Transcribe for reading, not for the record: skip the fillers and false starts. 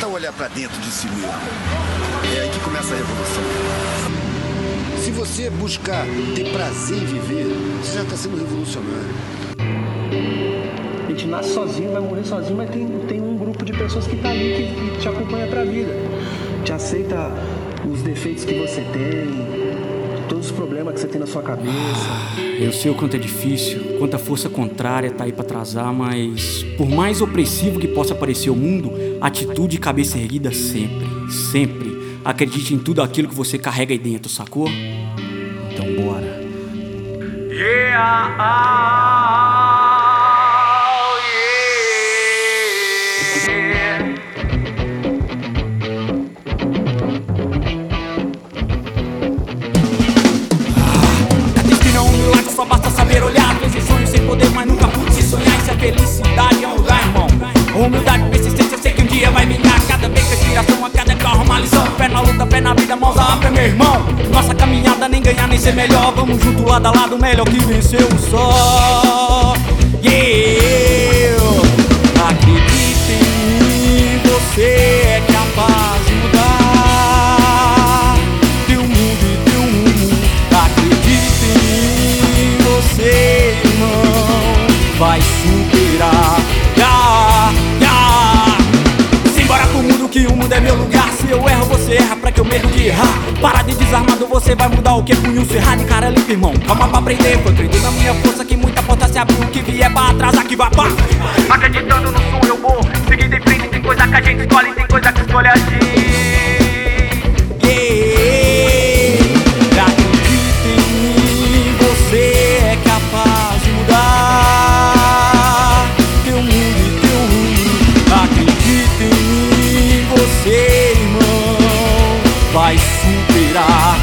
tal olhar para dentro de si mesmo? É aí que começa a revolução. Se você buscar ter prazer em viver, você já está sendo revolucionário. A gente nasce sozinho, vai morrer sozinho, mas tem um grupo de pessoas que está ali, que te acompanha pra vida. Te aceita os defeitos que você tem, todos os problemas que você tem na sua cabeça. Eu sei o quanto é difícil, quanta força contrária tá aí pra atrasar, mas por mais opressivo que possa parecer o mundo, atitude e cabeça erguida sempre, sempre. Acredite em tudo aquilo que você carrega aí dentro, sacou? Então bora. Só basta saber olhar, às vezes sonho sem poder, mas nunca pude se sonhar. Isso é felicidade, é um lugar, irmão. Humildade, persistência, eu sei que um dia vai vingar. Cada vez que a inspiração, a cada carro, uma lição. Pé na luta, pé na vida, mãos à obra, meu irmão. Nossa caminhada, nem ganhar, nem ser melhor. Vamos junto, lado a lado, melhor que venceu só. Yeah. Acredite em mim, você é capaz de mudar teu mundo e teu mundo. Acredite em mim, você, irmão, vai superar. Simbora pro mundo que o mundo é meu lugar. Se eu erro, você erra pra que eu medo de errar. Parado e desarmado, você vai mudar o que? Punho cerrado e cara limpa, irmão. Calma pra aprender, foi crendo na minha força que muita porta se abriu. O que vier pra atrasar que vai pá. Acreditando no som eu vou seguindo em frente. Tem coisa que a gente escolhe, tem coisa que escolhe a gente. Acredite em mim, você é capaz de mudar teu mundo e teu mundo. Acredite em mim, você, irmão, vai superar.